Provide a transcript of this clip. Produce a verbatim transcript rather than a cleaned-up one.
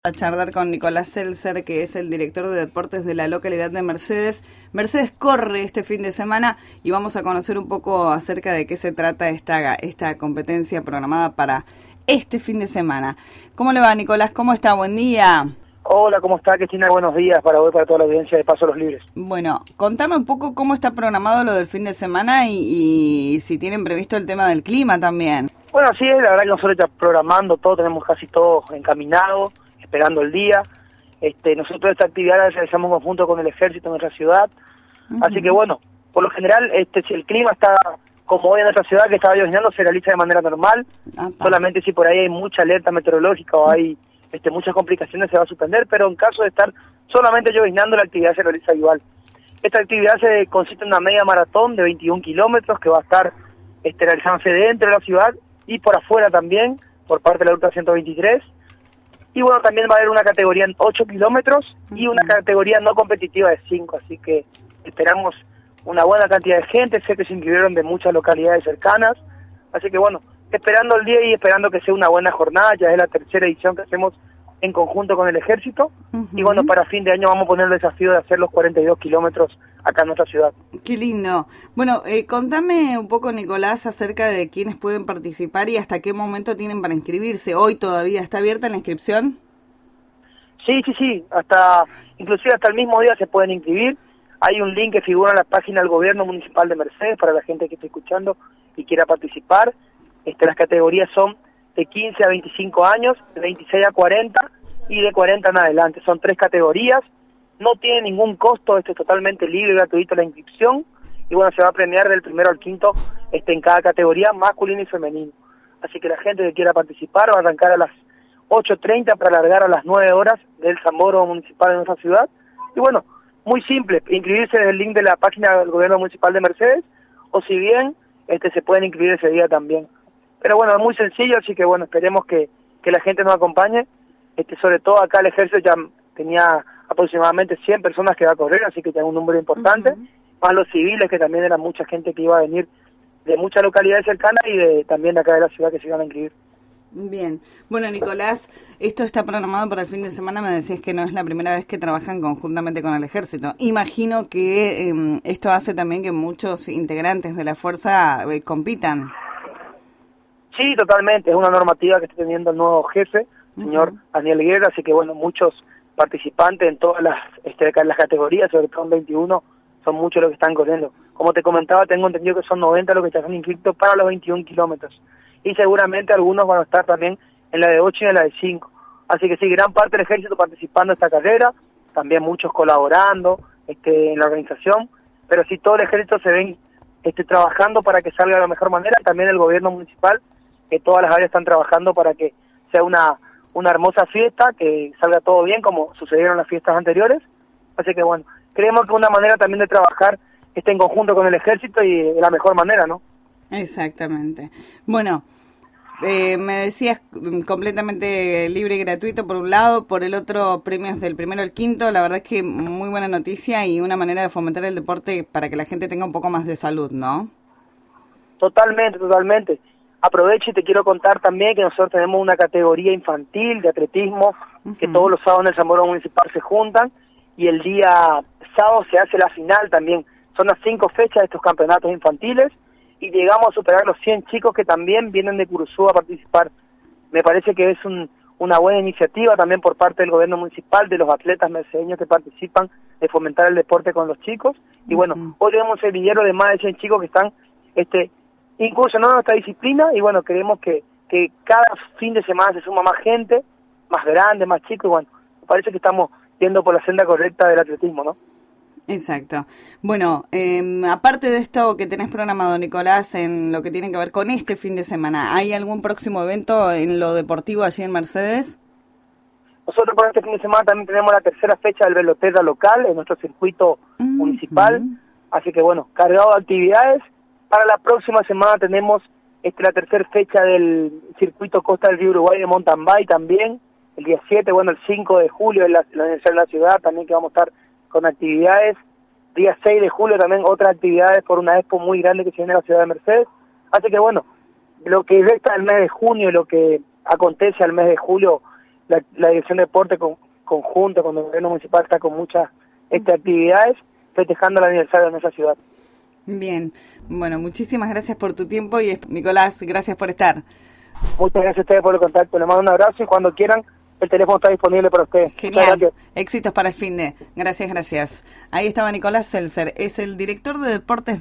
A charlar con Nicolás Seltzer, que es el director de deportes de la localidad de Mercedes. Mercedes corre este fin de semana y vamos a conocer un poco acerca de qué se trata esta, esta competencia programada para este fin de semana. ¿Cómo le va, Nicolás? ¿Cómo está? Buen día. Hola, ¿cómo está, Cristina? Buenos días para hoy, para toda la audiencia de Paso a los Libres. Bueno, contame un poco cómo está programado lo del fin de semana y, y si tienen previsto el tema del clima también. Bueno, así es, la verdad que nosotros ya programando todo, tenemos casi todo encaminado, esperando el día. Este, nosotros esta actividad la realizamos en conjunto con el ejército en nuestra ciudad. Uh-huh. Así que bueno, por lo general, este, si el clima está como hoy en nuestra ciudad, que estaba lloviendo, se realiza de manera normal. Uh-huh. Solamente si por ahí hay mucha alerta meteorológica o hay este, muchas complicaciones, se va a suspender, pero en caso de estar solamente lloviznando, la actividad se realiza igual. Esta actividad se consiste en una media maratón de veintiún kilómetros que va a estar este, realizándose dentro de la ciudad y por afuera también, por parte de la Ruta ciento veintitrés. Y bueno, también va a haber una categoría en ocho kilómetros y una categoría no competitiva de cinco, así que esperamos una buena cantidad de gente, sé que se inscribieron de muchas localidades cercanas, así que bueno, esperando el día y esperando que sea una buena jornada, ya es la tercera edición que hacemos en conjunto con el ejército, uh-huh. Y bueno, para fin de año vamos a poner el desafío de hacer los cuarenta y dos kilómetros acá en nuestra ciudad. Qué lindo. Bueno, eh, contame un poco, Nicolás, acerca de quiénes pueden participar y hasta qué momento tienen para inscribirse. ¿Hoy todavía está abierta la inscripción? Sí, sí, sí, hasta inclusive hasta el mismo día se pueden inscribir. Hay un link que figura en la página del gobierno municipal de Mercedes para la gente que esté escuchando y quiera participar. Este, las categorías son de quince a veinticinco años, de veintiséis a cuarenta y de cuarenta en adelante. Son tres categorías, no tiene ningún costo, esto es totalmente libre y gratuito la inscripción, y bueno, se va a premiar del primero al quinto este, en cada categoría, masculino y femenino. Así que la gente que quiera participar va a arrancar a las ocho treinta para alargar a las nueve horas del Zamboro municipal de nuestra ciudad. Y bueno, muy simple, inscribirse desde el link de la página del gobierno municipal de Mercedes, o si bien este se pueden inscribir ese día también. Pero bueno, es muy sencillo, así que bueno, esperemos que, que la gente nos acompañe. Este, sobre todo acá el ejército ya tenía aproximadamente cien personas que va a correr, así que ya es un número importante, uh-huh. Más los civiles, que también era mucha gente que iba a venir de muchas localidades cercanas y de también de acá de la ciudad que se iban a inscribir. Bien. Bueno, Nicolás, esto está programado para el fin de semana, me decías que no es la primera vez que trabajan conjuntamente con el ejército. Imagino que eh, esto hace también que muchos integrantes de la fuerza eh, compitan. Sí, totalmente, es una normativa que está teniendo el nuevo jefe, señor uh-huh. Daniel Guerra, así que bueno, muchos participantes en todas las, este, las categorías, sobre todo en veintiuno, son muchos los que están corriendo. Como te comentaba, tengo entendido que son noventa los que están inscritos para los veintiún kilómetros, y seguramente algunos van a estar también en la de ocho y en la de cinco, así que sí, gran parte del ejército participando en esta carrera, también muchos colaborando este, en la organización, pero sí todo el ejército se ven este, trabajando para que salga de la mejor manera, también el gobierno municipal, que todas las áreas están trabajando para que sea una una hermosa fiesta, que salga todo bien como sucedieron las fiestas anteriores, así que bueno, creemos que una manera también de trabajar esté en conjunto con el ejército y de la mejor manera, ¿no? Exactamente. Bueno, eh, me decías completamente libre y gratuito por un lado, por el otro premios del primero al quinto, la verdad es que muy buena noticia y una manera de fomentar el deporte para que la gente tenga un poco más de salud, ¿no? Totalmente, totalmente. Aprovecho y te quiero contar también que nosotros tenemos una categoría infantil de atletismo, uh-huh. Que todos los sábados en el Zamboro municipal se juntan y el día sábado se hace la final también. Son las cinco fechas de estos campeonatos infantiles y llegamos a superar los cien chicos que también vienen de Curuzú a participar. Me parece que es un, una buena iniciativa también por parte del gobierno municipal, de los atletas mercedeños que participan de fomentar el deporte con los chicos. Y uh-huh. Bueno, hoy tenemos un semillero de más de cien chicos que están este incursionando en nuestra disciplina y bueno, queremos que, que cada fin de semana se suma más gente, más grande, más chico, y bueno, me parece que estamos yendo por la senda correcta del atletismo, ¿no? Exacto. Bueno, eh, aparte de esto que tenés programado, Nicolás, en lo que tiene que ver con este fin de semana, ¿hay algún próximo evento en lo deportivo allí en Mercedes? Nosotros por este fin de semana también tenemos la tercera fecha del Veloterra local en nuestro circuito uh-huh. municipal, así que bueno, cargado de actividades. Para la próxima semana tenemos este, la tercera fecha del circuito Costa del Río Uruguay de mountain bike también, el día siete, bueno, el cinco de julio en la, en la Universidad de la Ciudad también que vamos a estar con actividades, día seis de julio también otras actividades por una expo muy grande que se viene en la ciudad de Mercedes, así que bueno, lo que resta del mes de junio y lo que acontece al mes de julio la, la Dirección de Deporte con, conjunto con el gobierno municipal está con muchas este, actividades festejando el aniversario de nuestra ciudad. Bien, bueno, muchísimas gracias por tu tiempo y Nicolás, gracias por estar. Muchas gracias a ustedes por el contacto, les mando un abrazo y cuando quieran el teléfono está disponible para ustedes. Genial, éxitos para el fin de. Gracias, gracias. Ahí estaba Nicolás Seltzer, es el director de deportes